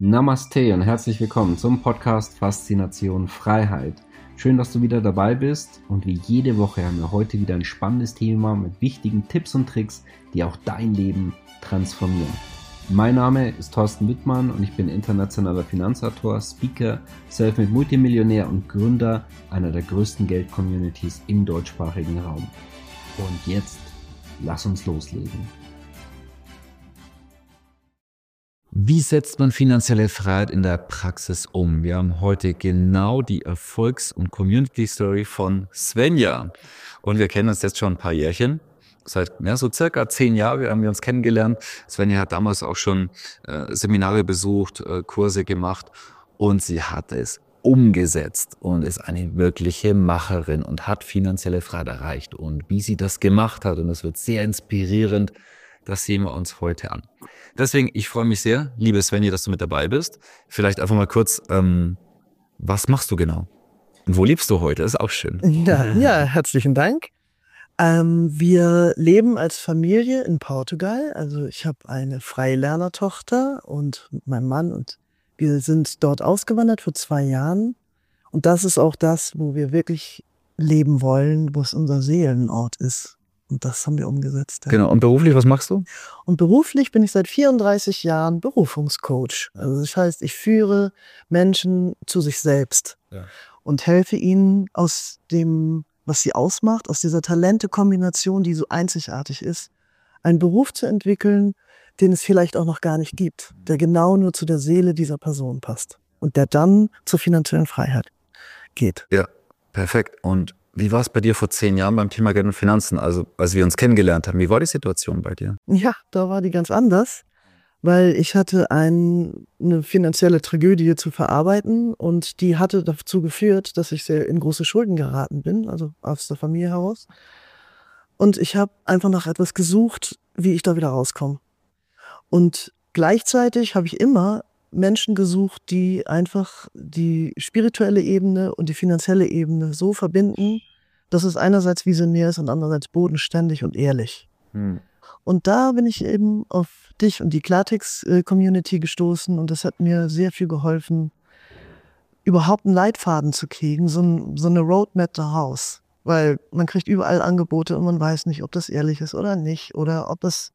Namaste und herzlich willkommen zum Podcast Faszination Freiheit. Schön, dass du wieder dabei bist und wie jede Woche haben wir heute wieder ein spannendes Thema mit wichtigen Tipps und Tricks, die auch dein Leben transformieren. Mein Name ist Thorsten Wittmann und ich bin internationaler Finanzautor, Speaker, Selfmade Multimillionär und Gründer einer der größten Geld-Communities im deutschsprachigen Raum. Und jetzt, lass uns loslegen. Wie setzt man finanzielle Freiheit in der Praxis um? Wir haben heute genau die Erfolgs- und Community-Story von Svenja. Und wir kennen uns jetzt schon ein paar Jährchen. Seit so circa 10 Jahren haben wir uns kennengelernt. Svenja hat damals auch schon Seminare besucht, Kurse gemacht und sie hat es umgesetzt und ist eine wirkliche Macherin und hat finanzielle Freiheit erreicht. Und wie sie das gemacht hat, und das wird sehr inspirierend, das sehen wir uns heute an. Deswegen, ich freue mich sehr, liebe Svenja, dass du mit dabei bist. Vielleicht einfach mal kurz, was machst du genau? Und wo lebst du heute? Das ist auch schön. Ja, herzlichen Dank. Wir leben als Familie in Portugal. Also ich habe eine Freilernertochter und mein Mann und wir sind dort ausgewandert vor 2 Jahren. Und das ist auch das, wo wir wirklich leben wollen, wo es unser Seelenort ist. Und das haben wir umgesetzt. Ja. Genau. Und beruflich, was machst du? Und beruflich bin ich seit 34 Jahren Berufungscoach. Also das heißt, ich führe Menschen zu sich selbst und helfe ihnen aus dem, was sie ausmacht, aus dieser Talente-Kombination, die so einzigartig ist, einen Beruf zu entwickeln, den es vielleicht auch noch gar nicht gibt, der genau nur zu der Seele dieser Person passt und der dann zur finanziellen Freiheit geht. Ja, perfekt. Und wie war es bei dir vor 10 Jahren beim Thema Geld und Finanzen? Also, als wir uns kennengelernt haben, wie war die Situation bei dir? Ja, da war die ganz anders, weil ich hatte eine finanzielle Tragödie zu verarbeiten und die hatte dazu geführt, dass ich sehr in große Schulden geraten bin, also aus der Familie heraus. Und ich habe einfach nach etwas gesucht, wie ich da wieder rauskomme. Und gleichzeitig habe ich immer Menschen gesucht, die einfach die spirituelle Ebene und die finanzielle Ebene so verbinden, dass es einerseits visionär ist und andererseits bodenständig und ehrlich. Und da bin ich eben auf dich und die Klartext-Community gestoßen und das hat mir sehr viel geholfen, überhaupt einen Leitfaden zu kriegen, so eine Roadmap daraus. Weil man kriegt überall Angebote und man weiß nicht, ob das ehrlich ist oder nicht oder ob das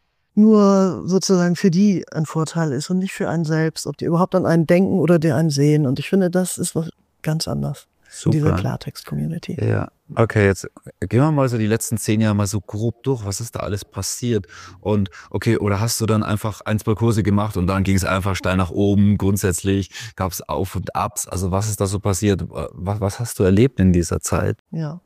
nur sozusagen für die ein Vorteil ist und nicht für einen selbst, ob die überhaupt an einen denken oder die einen sehen. Und ich finde, das ist was ganz anderes. Super. In dieser Klartext-Community. Ja, okay, jetzt gehen wir mal so die letzten 10 Jahre mal so grob durch. Was ist da alles passiert? Und okay, oder hast du dann einfach 1, 2 Kurse gemacht und dann ging es einfach steil nach oben? Grundsätzlich gab es Auf und Abs. Also was ist da so passiert? Was hast du erlebt in dieser Zeit? Ja.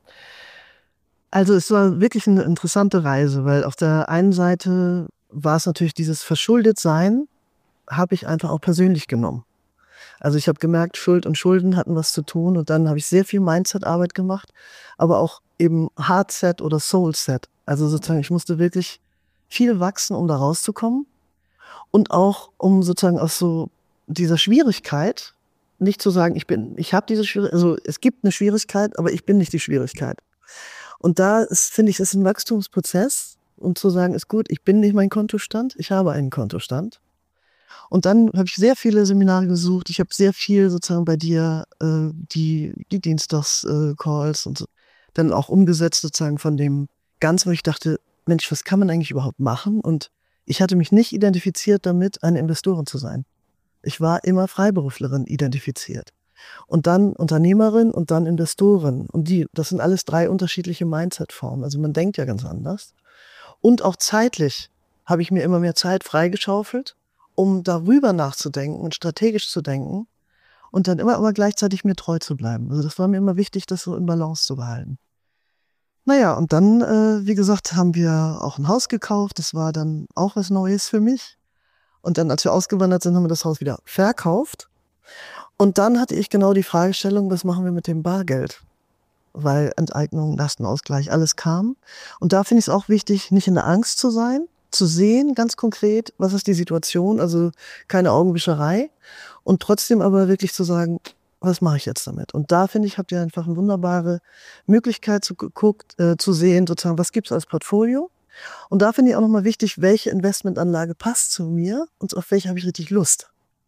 Also es war wirklich eine interessante Reise, weil auf der einen Seite war es natürlich dieses Verschuldetsein, habe ich einfach auch persönlich genommen. Also ich habe gemerkt, Schuld und Schulden hatten was zu tun und dann habe ich sehr viel Mindset-Arbeit gemacht, aber auch eben Heartset oder Soulset. Also sozusagen, ich musste wirklich viel wachsen, um da rauszukommen und auch um sozusagen aus so dieser Schwierigkeit nicht zu sagen, ich habe diese Schwierigkeit, also es gibt eine Schwierigkeit, aber ich bin nicht die Schwierigkeit. Und da finde ich, ist ein Wachstumsprozess, um zu sagen, ist gut, ich bin nicht mein Kontostand, ich habe einen Kontostand. Und dann habe ich sehr viele Seminare gesucht. Ich habe sehr viel sozusagen bei dir die Dienstags-Calls und so, dann auch umgesetzt sozusagen von dem Ganzen, wo ich dachte, Mensch, was kann man eigentlich überhaupt machen? Und ich hatte mich nicht identifiziert damit, eine Investorin zu sein. Ich war immer Freiberuflerin identifiziert. Und dann Unternehmerin und dann Investorin. Und das sind alles 3 unterschiedliche Mindset-Formen. Also man denkt ja ganz anders. Und auch zeitlich habe ich mir immer mehr Zeit freigeschaufelt, um darüber nachzudenken und strategisch zu denken und dann immer gleichzeitig mir treu zu bleiben. Also das war mir immer wichtig, das so in Balance zu behalten. Naja, und dann, wie gesagt, haben wir auch ein Haus gekauft. Das war dann auch was Neues für mich. Und dann, als wir ausgewandert sind, haben wir das Haus wieder verkauft. Und dann hatte ich genau die Fragestellung, was machen wir mit dem Bargeld? Weil Enteignung, Lastenausgleich, alles kam. Und da finde ich es auch wichtig, nicht in der Angst zu sein, zu sehen, ganz konkret, was ist die Situation, also keine Augenwischerei. Und trotzdem aber wirklich zu sagen, was mache ich jetzt damit? Und da, finde ich, habt ihr einfach eine wunderbare Möglichkeit zu sehen, sozusagen, was gibt es als Portfolio? Und da finde ich auch nochmal wichtig, welche Investmentanlage passt zu mir und auf welche habe ich richtig Lust.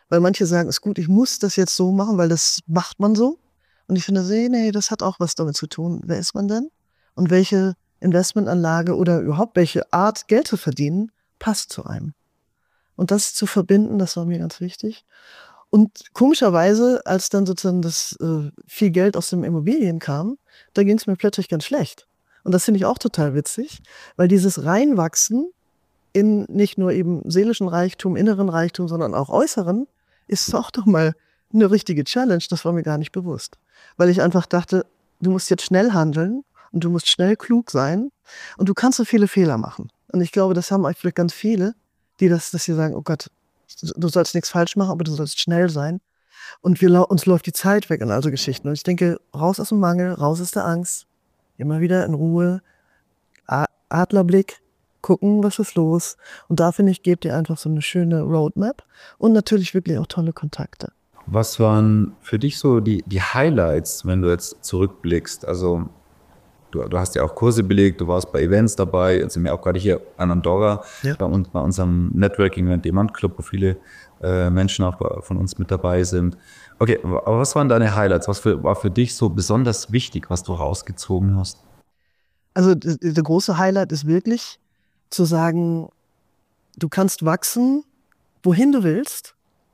Weil manche sagen, ist gut, ich muss das jetzt so machen, weil das macht man so. Und ich finde, nee, das hat auch was damit zu tun. Wer ist man denn? Und welche Investmentanlage oder überhaupt welche Art, Geld zu verdienen, passt zu einem. Und das zu verbinden, das war mir ganz wichtig. Und komischerweise, als dann sozusagen das viel Geld aus den Immobilien kam, da ging es mir plötzlich ganz schlecht. Und das finde ich auch total witzig, weil dieses Reinwachsen in nicht nur eben seelischen Reichtum, inneren Reichtum, sondern auch äußeren, ist auch doch mal eine richtige Challenge. Das war mir gar nicht bewusst. Weil ich einfach dachte, du musst jetzt schnell handeln und du musst schnell klug sein und du kannst so viele Fehler machen. Und ich glaube, das haben euch vielleicht ganz viele, die das hier sagen, oh Gott, du sollst nichts falsch machen, aber du sollst schnell sein. Und uns läuft die Zeit weg an also Geschichten. Und ich denke, raus aus dem Mangel, raus aus der Angst, immer wieder in Ruhe, Adlerblick, gucken, was ist los. Und da, finde ich, gebt ihr einfach so eine schöne Roadmap und natürlich wirklich auch tolle Kontakte. Was waren für dich so die Highlights, wenn du jetzt zurückblickst? Also du hast ja auch Kurse belegt, du warst bei Events dabei, jetzt sind wir auch gerade hier an Andorra, bei unserem Networking-Event Demand Club, wo viele Menschen auch von uns mit dabei sind. Okay, aber was waren deine Highlights? Was war für dich so besonders wichtig, was du rausgezogen hast? Also der große Highlight ist wirklich zu sagen, du kannst wachsen, wohin du willst.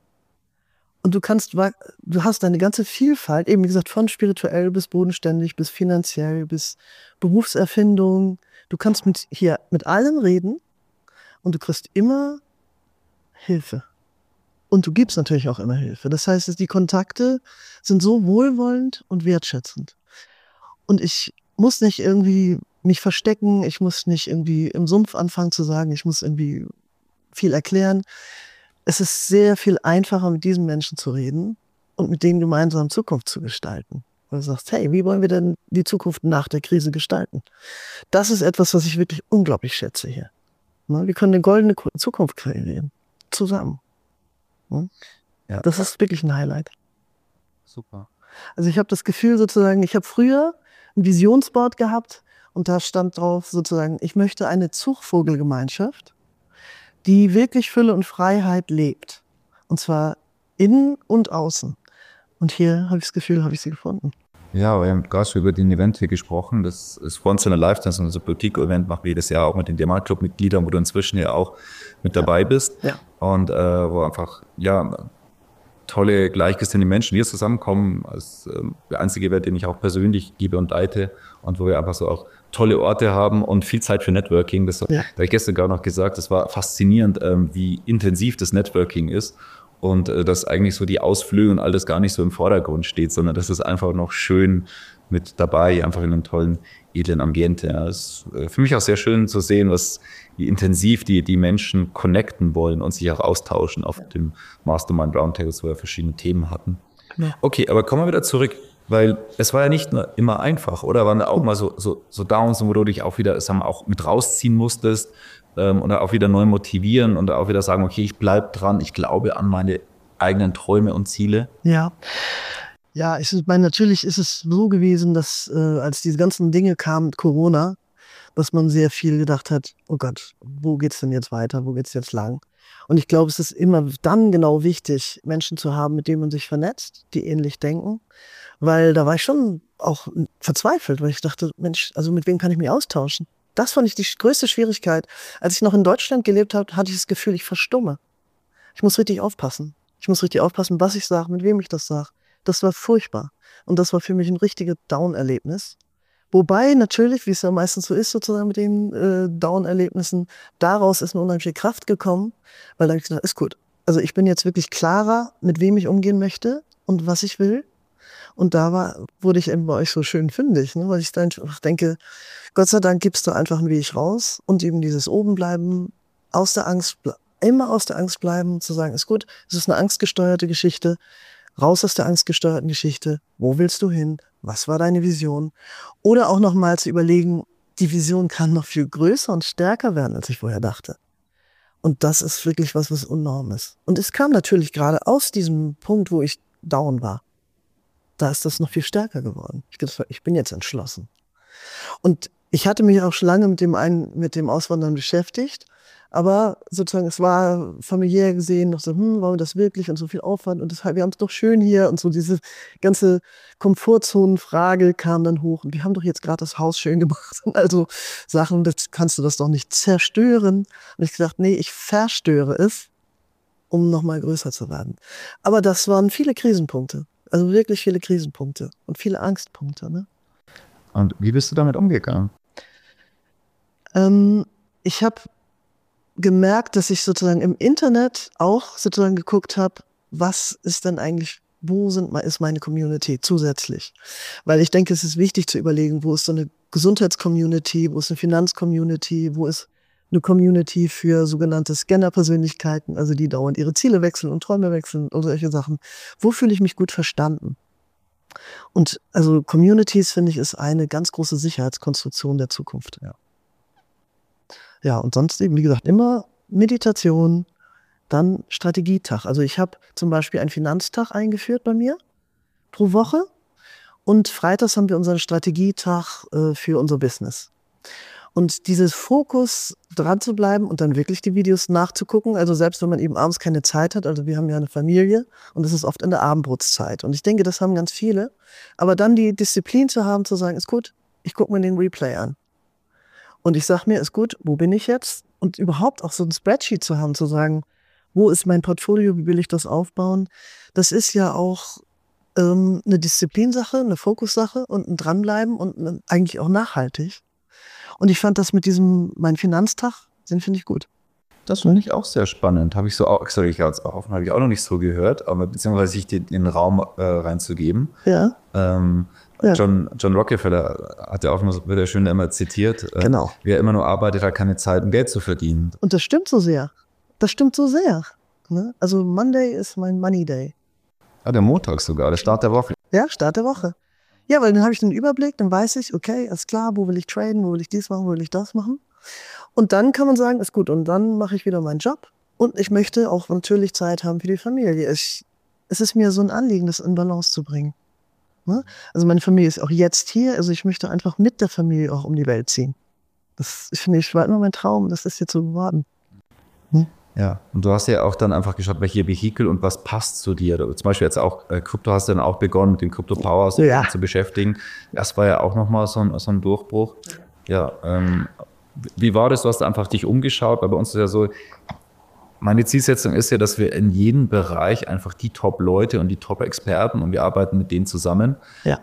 Und du hast deine ganze Vielfalt, eben wie gesagt, von spirituell bis bodenständig, bis finanziell, bis Berufserfindung. Du kannst mit allen reden und du kriegst immer Hilfe. Und du gibst natürlich auch immer Hilfe. Das heißt, die Kontakte sind so wohlwollend und wertschätzend. Und ich muss nicht irgendwie mich verstecken, ich muss nicht irgendwie im Sumpf anfangen zu sagen, ich muss irgendwie viel erklären. Es ist sehr viel einfacher, mit diesen Menschen zu reden und mit denen gemeinsam Zukunft zu gestalten. Weil du sagst, hey, wie wollen wir denn die Zukunft nach der Krise gestalten? Das ist etwas, was ich wirklich unglaublich schätze hier. Wir können eine goldene Zukunft kreieren. Zusammen. Ja. Das ist wirklich ein Highlight. Super. Also ich habe das Gefühl sozusagen, ich habe früher ein Visionsboard gehabt und da stand drauf sozusagen, ich möchte eine Zugvogelgemeinschaft, die wirklich Fülle und Freiheit lebt. Und zwar innen und außen. Und hier habe ich das Gefühl, habe ich sie gefunden. Ja, wir haben gerade schon über den Event hier gesprochen. Das ist Once in a Lifetime, so ein Boutique-Event machen wir jedes Jahr auch mit den Demand Club-Mitgliedern, wo du inzwischen ja auch mit dabei bist. Ja. Und wo einfach, tolle, gleichgesinnte Menschen hier zusammenkommen. Als der einzige Event, den ich auch persönlich gebe und leite. Und wo wir einfach so auch tolle Orte haben und viel Zeit für Networking. Da habe ich gestern gar noch gesagt, das war faszinierend, wie intensiv das Networking ist. Und dass eigentlich so die Ausflüge und alles gar nicht so im Vordergrund steht, sondern das ist einfach noch schön mit dabei, einfach in einem tollen, edlen Ambiente. Ja. Es ist für mich auch sehr schön zu sehen, wie intensiv die Menschen connecten wollen und sich auch austauschen auf dem Mastermind Roundtables, wo wir verschiedene Themen hatten. Ja. Okay, aber kommen wir wieder zurück, weil es war ja nicht immer einfach, oder? Waren da auch mal so Downs, wo du dich auch wieder, auch mit rausziehen musstest, oder auch wieder neu motivieren und auch wieder sagen, okay, ich bleib dran, ich glaube an meine eigenen Träume und Ziele? Ja, natürlich ist es so gewesen, dass als diese ganzen Dinge kamen mit Corona, dass man sehr viel gedacht hat, oh Gott, wo geht's denn jetzt weiter, wo geht's jetzt lang? Und ich glaube, es ist immer dann genau wichtig, Menschen zu haben, mit denen man sich vernetzt, die ähnlich denken, weil da war ich schon auch verzweifelt, weil ich dachte, Mensch, also mit wem kann ich mich austauschen? Das fand ich die größte Schwierigkeit. Als ich noch in Deutschland gelebt habe, hatte ich das Gefühl, ich verstumme. Ich muss richtig aufpassen. Ich muss richtig aufpassen, was ich sage, mit wem ich das sage. Das war furchtbar. Und das war für mich ein richtiges Down-Erlebnis. Wobei natürlich, wie es ja meistens so ist, sozusagen mit den Down-Erlebnissen, daraus ist eine unheimliche Kraft gekommen, weil dann habe ich gedacht, ist gut. Also ich bin jetzt wirklich klarer, mit wem ich umgehen möchte und was ich will. Und da wurde ich eben bei euch so schön fündig, ne? Weil ich dann einfach denke, Gott sei Dank gibst du einfach einen Weg raus und eben dieses Obenbleiben, immer aus der Angst bleiben, zu sagen, ist gut, es ist eine angstgesteuerte Geschichte, raus aus der angstgesteuerten Geschichte, wo willst du hin, was war deine Vision? Oder auch nochmal zu überlegen, die Vision kann noch viel größer und stärker werden, als ich vorher dachte. Und das ist wirklich was enorm ist. Und es kam natürlich gerade aus diesem Punkt, wo ich down war. Da ist das noch viel stärker geworden. Ich bin jetzt entschlossen. Und ich hatte mich auch schon lange mit dem Auswandern beschäftigt, Aber sozusagen, es war familiär gesehen noch so, wollen wir das wirklich und so viel Aufwand und das, wir haben es doch schön hier und so diese ganze Komfortzonenfrage kam dann hoch und wir haben doch jetzt gerade das Haus schön gemacht. Also Sachen, das kannst du das doch nicht zerstören. Und ich gesagt, nee, ich verstöre es, um nochmal größer zu werden. Aber das waren viele Krisenpunkte. Also wirklich viele Krisenpunkte und viele Angstpunkte. Ne? Und wie bist du damit umgegangen? Ich habe gemerkt, dass ich sozusagen im Internet auch sozusagen geguckt habe, was ist denn eigentlich, ist meine Community zusätzlich? Weil ich denke, es ist wichtig zu überlegen, wo ist so eine Gesundheitscommunity, wo ist eine Finanzcommunity, wo ist eine Community für sogenannte Scanner-Persönlichkeiten, also die dauernd ihre Ziele wechseln und Träume wechseln und solche Sachen. Wo fühle ich mich gut verstanden? Und also Communities, finde ich, ist eine ganz große Sicherheitskonstruktion der Zukunft. Ja, und sonst eben, wie gesagt, immer Meditation, dann Strategietag. Also ich habe zum Beispiel einen Finanztag eingeführt bei mir pro Woche und freitags haben wir unseren Strategietag für unser Business. Und dieses Fokus dran zu bleiben und dann wirklich die Videos nachzugucken, also selbst wenn man eben abends keine Zeit hat, also wir haben ja eine Familie und es ist oft in der Abendbrotzeit. Und ich denke, das haben ganz viele. Aber dann die Disziplin zu haben, zu sagen, ist gut, ich gucke mir den Replay an. Und ich sage mir, ist gut, wo bin ich jetzt? Und überhaupt auch so ein Spreadsheet zu haben, zu sagen, wo ist mein Portfolio, wie will ich das aufbauen? Das ist ja auch eine Disziplinsache, eine Fokussache und ein Dranbleiben und eigentlich auch nachhaltig. Und ich fand das mit mein Finanztag, den finde ich gut. Das finde ich auch sehr spannend. Habe ich so auch, sorry, habe ich auch noch nicht so gehört, aber beziehungsweise sich den Raum reinzugeben. Ja. John Rockefeller hat ja auch immer, wird ja schön immer zitiert. Genau. Wer immer nur arbeitet, hat keine Zeit, um Geld zu verdienen. Und das stimmt so sehr. Das stimmt so sehr. Ne? Also Monday ist mein Money Day. Ja, der Montag sogar, der Start der Woche. Ja, Start der Woche. Ja, weil dann habe ich den Überblick, dann weiß ich, okay, ist klar, wo will ich traden, wo will ich dies machen, wo will ich das machen. Und dann kann man sagen, ist gut, und dann mache ich wieder meinen Job. Und ich möchte auch natürlich Zeit haben für die Familie. Es ist mir so ein Anliegen, das in Balance zu bringen. Ne? Also meine Familie ist auch jetzt hier, also ich möchte einfach mit der Familie auch um die Welt ziehen. Das finde ich, war immer mein Traum, das ist jetzt so geworden. Ja, und du hast ja auch dann einfach geschaut, welche Vehikel und was passt zu dir. Zum Beispiel jetzt auch Krypto hast du dann auch begonnen, mit dem Crypto Power zu beschäftigen. Das war ja auch nochmal so ein Durchbruch. Ja, wie war das? Du hast einfach dich umgeschaut, weil bei uns ist ja so, meine Zielsetzung ist ja, dass wir in jedem Bereich einfach die Top-Leute und die Top-Experten und wir arbeiten mit denen zusammen. Ja.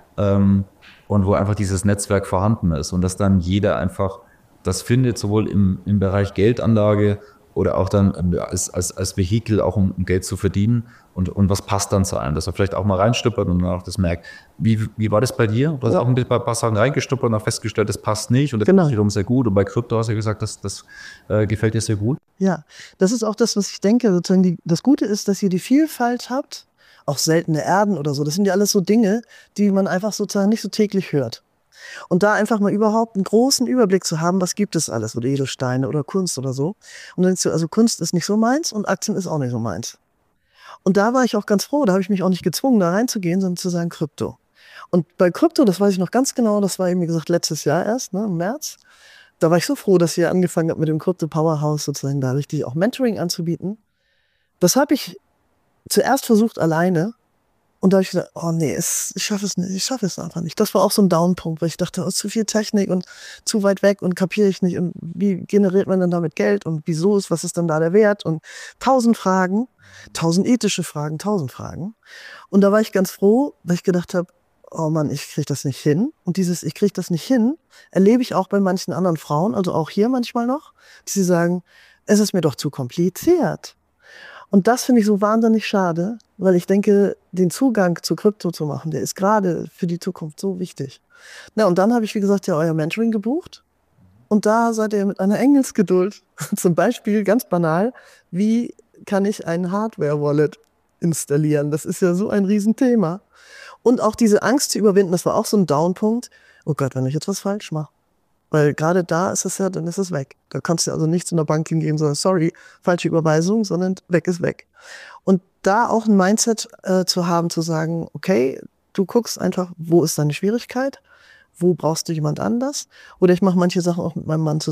Und wo einfach dieses Netzwerk vorhanden ist und dass dann jeder einfach das findet, sowohl im Bereich Geldanlage oder auch dann als Vehikel, auch um Geld zu verdienen und was passt dann zu einem, dass er vielleicht auch mal reinstuppert und dann auch das merkt. Wie war das bei dir? Du hast auch ein paar Sachen reingestuppert und auch festgestellt, das passt nicht und das ist wiederum sehr gut. Und bei Krypto hast du gesagt, das gefällt dir sehr gut. Ja, das ist auch das, was ich denke. Sozusagen das Gute ist, dass ihr die Vielfalt habt, auch seltene Erden oder so. Das sind ja alles so Dinge, die man einfach sozusagen nicht so täglich hört. Und da einfach mal überhaupt einen großen Überblick zu haben, was gibt es alles, oder Edelsteine oder Kunst oder so. Und dann denkst du, also Kunst ist nicht so meins und Aktien ist auch nicht so meins. Und da war ich auch ganz froh, da habe ich mich auch nicht gezwungen, da reinzugehen, sondern zu sagen Krypto. Und bei Krypto, das weiß ich noch ganz genau, das war eben, wie gesagt, letztes Jahr erst, ne, im März. Da war ich so froh, dass ihr angefangen habt mit dem Crypto Powerhouse sozusagen da richtig auch Mentoring anzubieten. Das habe ich zuerst versucht alleine. Und da habe ich gesagt, oh nee, ich schaffe es einfach nicht. Das war auch so ein Downpunkt, weil ich dachte, oh, zu viel Technik und zu weit weg und kapiere ich nicht. Und wie generiert man denn damit Geld und was ist denn da der Wert? Und 1000 Fragen, 1000 ethische Fragen, 1000 Fragen. Und da war ich ganz froh, weil ich gedacht habe, oh Mann, ich kriege das nicht hin. Und dieses ich kriege das nicht hin, erlebe ich auch bei manchen anderen Frauen, also auch hier manchmal noch, die sie sagen, es ist mir doch zu kompliziert. Und das finde ich so wahnsinnig schade, weil ich denke, den Zugang zu Krypto zu machen, der ist gerade für die Zukunft so wichtig. Na, und dann habe ich, wie gesagt, ja euer Mentoring gebucht. Und da seid ihr mit einer Engelsgeduld, zum Beispiel ganz banal, wie kann ich ein Hardware-Wallet installieren? Das ist ja so ein Riesenthema. Und auch diese Angst zu überwinden, das war auch so ein Downpunkt. Oh Gott, wenn ich jetzt was falsch mache. Weil gerade da ist es ja, dann ist es weg. Da kannst du also nicht zu einer Bank hingehen, sondern sorry, falsche Überweisung, sondern weg ist weg. Und da auch ein Mindset zu haben, zu sagen, okay, du guckst einfach, wo ist deine Schwierigkeit, wo brauchst du jemand anders? Oder ich mache manche Sachen auch mit meinem Mann zusammen.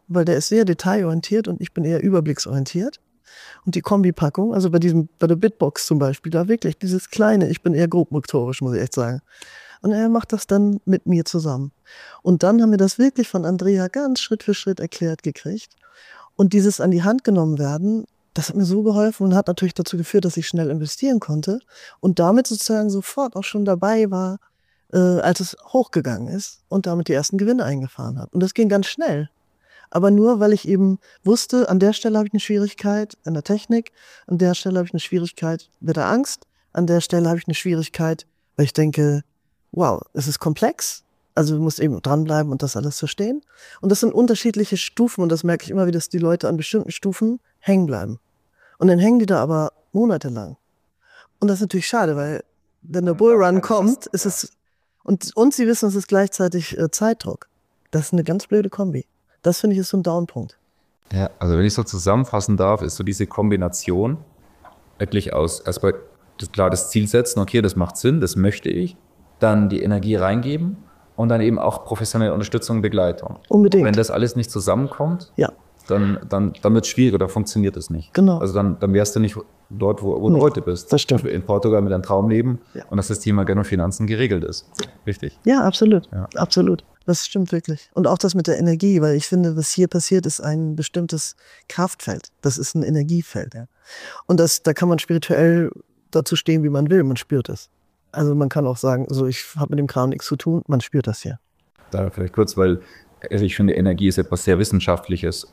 weil der ist sehr detailorientiert und ich bin eher überblicksorientiert. Und die Kombipackung, also bei der Bitbox zum Beispiel, da wirklich dieses kleine, ich bin eher grobmotorisch, muss ich echt sagen. Und er macht das dann mit mir zusammen. Und dann haben wir das wirklich von Andrea ganz Schritt für Schritt erklärt gekriegt. Und dieses an die Hand genommen werden, das hat mir so geholfen und hat natürlich dazu geführt, dass ich schnell investieren konnte und damit sozusagen sofort auch schon dabei war, als es hochgegangen ist und damit die ersten Gewinne eingefahren habe. Und das ging ganz schnell. Aber nur, weil ich eben wusste, an der Stelle habe ich eine Schwierigkeit in der Technik, an der Stelle habe ich eine Schwierigkeit mit der Angst, an der Stelle habe ich eine Schwierigkeit, weil ich denke, wow, es ist komplex, also du musst eben dranbleiben und das alles verstehen. Und das sind unterschiedliche Stufen und das merke ich immer wieder, dass die Leute an bestimmten Stufen hängen bleiben. Und dann hängen die da aber monatelang. Und das ist natürlich schade, weil wenn der Bullrun kommt, ist es, und sie wissen, es ist gleichzeitig Zeitdruck. Das ist eine ganz blöde Kombi. Das finde ich ist so ein Downpunkt. Ja, also wenn ich so zusammenfassen darf, ist so diese Kombination wirklich aus, erstmal das Ziel setzen, okay, das macht Sinn, das möchte ich, dann die Energie reingeben und dann eben auch professionelle Unterstützung und Begleitung. Unbedingt. Und wenn das alles nicht zusammenkommt, ja, dann wird es schwierig oder funktioniert es nicht. Genau. Also dann wärst du nicht dort, wo du heute bist. Das stimmt. In Portugal mit deinem Traumleben und dass das Thema Geld und Finanzen geregelt ist. Richtig. Ja, absolut. Ja. Absolut. Das stimmt wirklich. Und auch das mit der Energie, weil ich finde, was hier passiert, ist ein bestimmtes Kraftfeld. Das ist ein Energiefeld. Ja. Und da kann man spirituell dazu stehen, wie man will. Man spürt es. Also man kann auch sagen, so ich habe mit dem Kram nichts zu tun. Man spürt das hier. Da vielleicht kurz, weil ich finde, Energie ist etwas sehr Wissenschaftliches.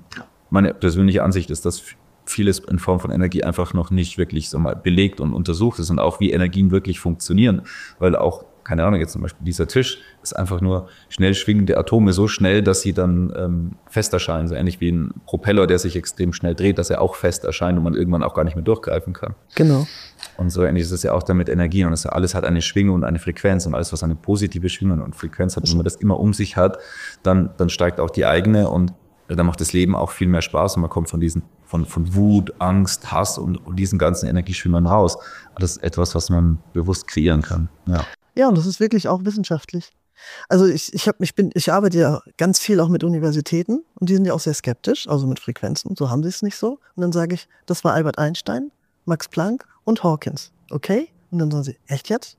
Meine persönliche Ansicht ist, dass vieles in Form von Energie einfach noch nicht wirklich so mal belegt und untersucht ist und auch wie Energien wirklich funktionieren. Weil auch, keine Ahnung, jetzt zum Beispiel dieser Tisch ist einfach nur schnell schwingende Atome so schnell, dass sie dann fest erscheinen. So ähnlich wie ein Propeller, der sich extrem schnell dreht, dass er auch fest erscheint und man irgendwann auch gar nicht mehr durchgreifen kann. Genau. Und so ähnlich ist es ja auch dann mit Energie. Und alles hat eine Schwingung und eine Frequenz. Und alles, was eine positive Schwingung und Frequenz hat, wenn man das immer um sich hat, dann steigt auch die eigene und dann macht das Leben auch viel mehr Spaß und man kommt von Wut, Angst, Hass und diesen ganzen Energieschwingungen raus. Das ist etwas, was man bewusst kreieren kann. Ja. Ja, und das ist wirklich auch wissenschaftlich. Also ich arbeite ja ganz viel auch mit Universitäten und die sind ja auch sehr skeptisch, also mit Frequenzen, so haben sie es nicht so. Und dann sage ich, das war Albert Einstein, Max Planck und Hawkins, okay? Und dann sagen sie, echt jetzt?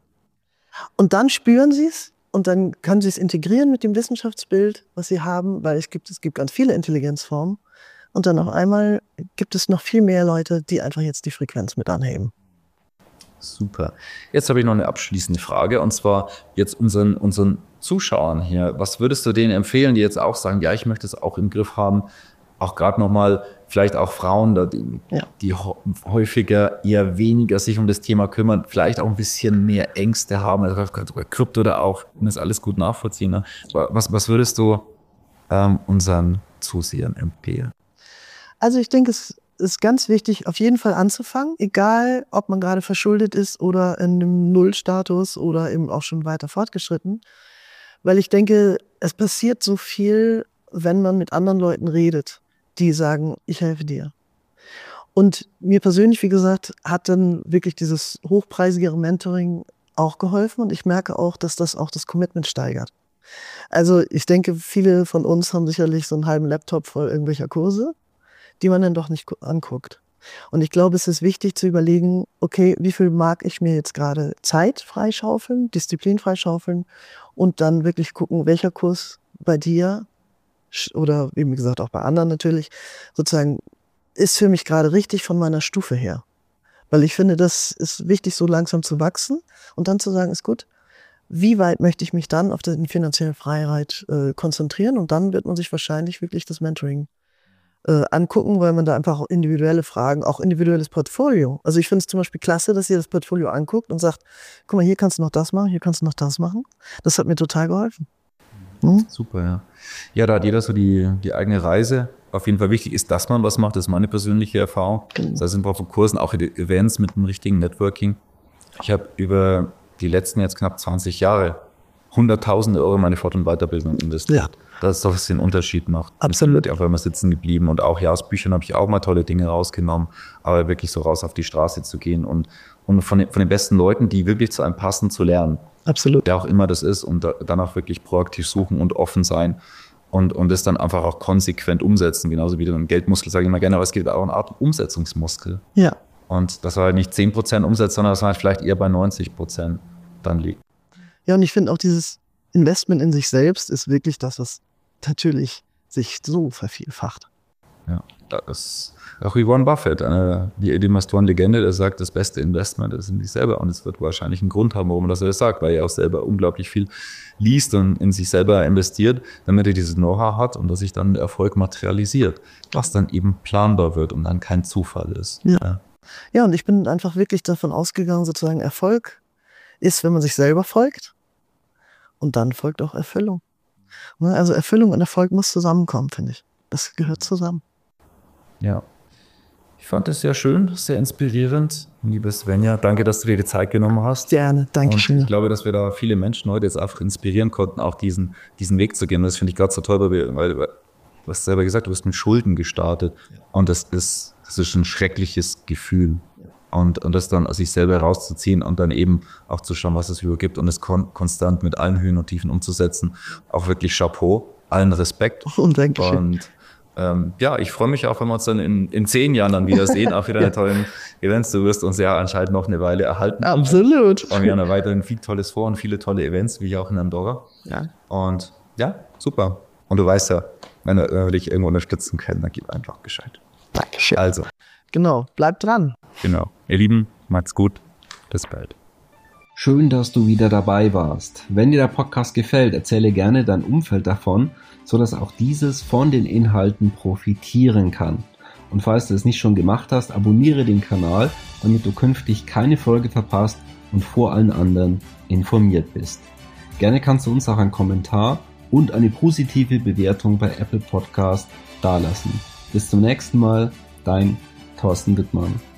Und dann spüren sie es und dann können sie es integrieren mit dem Wissenschaftsbild, was sie haben, weil es gibt ganz viele Intelligenzformen. Und dann auf einmal gibt es noch viel mehr Leute, die einfach jetzt die Frequenz mit anheben. Super. Jetzt habe ich noch eine abschließende Frage und zwar jetzt unseren Zuschauern hier. Was würdest du denen empfehlen, die jetzt auch sagen, ja, ich möchte es auch im Griff haben, auch gerade nochmal, vielleicht auch Frauen, die häufiger eher weniger sich um das Thema kümmern, vielleicht auch ein bisschen mehr Ängste haben, also Krypto da auch, das alles gut nachvollziehen. Ne? Was würdest du unseren Zusehern empfehlen? Also ich denke, es ist ganz wichtig, auf jeden Fall anzufangen, egal ob man gerade verschuldet ist oder in einem Nullstatus oder eben auch schon weiter fortgeschritten. Weil ich denke, es passiert so viel, wenn man mit anderen Leuten redet, die sagen, ich helfe dir. Und mir persönlich, wie gesagt, hat dann wirklich dieses hochpreisigere Mentoring auch geholfen und ich merke auch, dass das auch das Commitment steigert. Also ich denke, viele von uns haben sicherlich so einen halben Laptop voll irgendwelcher Kurse, die man dann doch nicht anguckt. Und ich glaube, es ist wichtig zu überlegen, okay, wie viel mag ich mir jetzt gerade Zeit freischaufeln, Disziplin freischaufeln und dann wirklich gucken, welcher Kurs bei dir oder wie gesagt auch bei anderen natürlich, sozusagen ist für mich gerade richtig von meiner Stufe her. Weil ich finde, das ist wichtig, so langsam zu wachsen und dann zu sagen, ist gut, wie weit möchte ich mich dann auf die finanzielle Freiheit konzentrieren und dann wird man sich wahrscheinlich wirklich das Mentoring angucken, weil man da einfach auch individuelle Fragen, auch individuelles Portfolio. Also ich finde es zum Beispiel klasse, dass ihr das Portfolio anguckt und sagt, guck mal, hier kannst du noch das machen, hier kannst du noch das machen. Das hat mir total geholfen. Super, ja. Ja, da hat jeder so die eigene Reise. Auf jeden Fall wichtig ist, dass man was macht. Das ist meine persönliche Erfahrung. Das heißt, in von Kursen, auch in Events mit einem richtigen Networking. Ich habe über die letzten jetzt knapp 20 Jahre Hunderttausende Euro in meine Fort- und Weiterbildung investiert. Ja. Das ist doch, was den Unterschied macht. Absolut. Ich bin auf einmal sitzen geblieben und auch aus Büchern habe ich auch mal tolle Dinge rausgenommen, aber wirklich so raus auf die Straße zu gehen und von den besten Leuten, die wirklich zu einem passen, zu lernen. Absolut. Wer auch immer das ist und danach wirklich proaktiv suchen und offen sein und das dann einfach auch konsequent umsetzen, genauso wie ein Geldmuskel, sage ich mal gerne, aber es gibt auch eine Art Umsetzungsmuskel. Ja. Und dass er halt nicht 10% umsetzt, sondern dass er halt vielleicht eher bei 90% dann liegt. Ja, und ich finde auch dieses Investment in sich selbst ist wirklich das, was natürlich sich so vervielfacht. Ja, das ist auch wie Warren Buffett, die Investoren-Legende, der sagt, das beste Investment ist in sich selber. Und es wird wahrscheinlich einen Grund haben, warum er das sagt, weil er auch selber unglaublich viel liest und in sich selber investiert, damit er dieses Know-how hat und dass sich dann Erfolg materialisiert, was dann eben planbar wird und dann kein Zufall ist. Ja. Ja, und ich bin einfach wirklich davon ausgegangen, sozusagen Erfolg ist, wenn man sich selber folgt und dann folgt auch Erfüllung. Also Erfüllung und Erfolg muss zusammenkommen, finde ich. Das gehört zusammen. Ja. Ich fand es sehr schön, sehr inspirierend. Liebe Svenja, danke, dass du dir die Zeit genommen hast. Gerne, danke schön. Ich glaube, dass wir da viele Menschen heute jetzt einfach inspirieren konnten, auch diesen Weg zu gehen. Und das finde ich gerade so toll, weil du hast selber gesagt, du bist mit Schulden gestartet. Ja. Und das ist ein schreckliches Gefühl. Ja. Und das dann aus sich selber rauszuziehen und dann eben auch zu schauen, was es überhaupt gibt und es konstant mit allen Höhen und Tiefen umzusetzen. Auch wirklich Chapeau, allen Respekt. Und Dankeschön. Und ja, ich freue mich auch, wenn wir uns dann in 10 Jahren dann wieder sehen, auch wieder eine tolle Events. Du wirst uns ja anscheinend noch eine Weile erhalten. Absolut. Und wir haben ja weiterhin viel Tolles vor und viele tolle Events, wie hier auch in Andorra. Ja. Und ja, super. Und du weißt ja, wenn wir dich irgendwo unterstützen können, dann gib einfach Bescheid. Dankeschön. Also. Genau, bleibt dran. Genau. Ihr Lieben, macht's gut. Bis bald. Schön, dass du wieder dabei warst. Wenn dir der Podcast gefällt, erzähle gerne dein Umfeld davon, sodass auch dieses von den Inhalten profitieren kann. Und falls du es nicht schon gemacht hast, abonniere den Kanal, damit du künftig keine Folge verpasst und vor allen anderen informiert bist. Gerne kannst du uns auch einen Kommentar und eine positive Bewertung bei Apple Podcast dalassen. Bis zum nächsten Mal, dein Thorsten Wittmann.